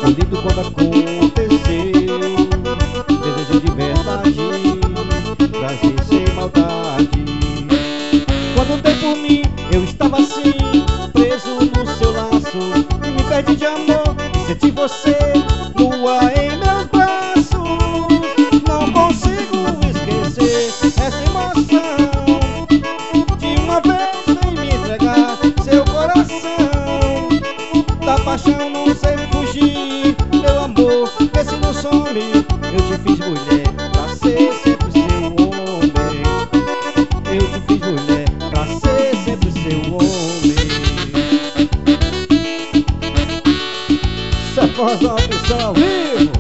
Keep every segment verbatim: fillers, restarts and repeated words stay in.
bonito quando aconteceu. Desejo de verdade, prazer sem maldade. Quando dei por mim, eu estava assim, preso no seu laço. Me perdi de amor, senti você nua em meus braços. Não consigo esquecer essa emoção de uma vez vem me entregar seu coração. Da paixão não sei fugir, meu amor, esse não some. Eu te fiz mulher pra ser sempre seu homem. Eu te fiz mulher pra ser sempre seu homem. Isso é voz da opção ao vivo.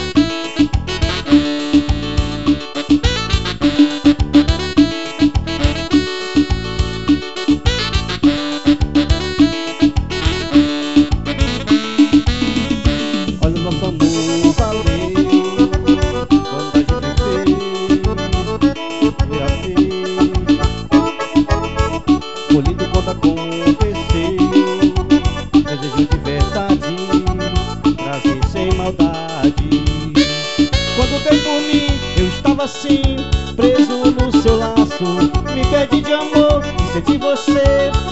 Olha o nosso amor valeu quando a gente fez e a fez. Bonito quando aconteceu. Desejo de verdade, prazer sem maldade. Quando dei por mim, eu estava assim, preso no seu laço. Me perdi de amor e senti você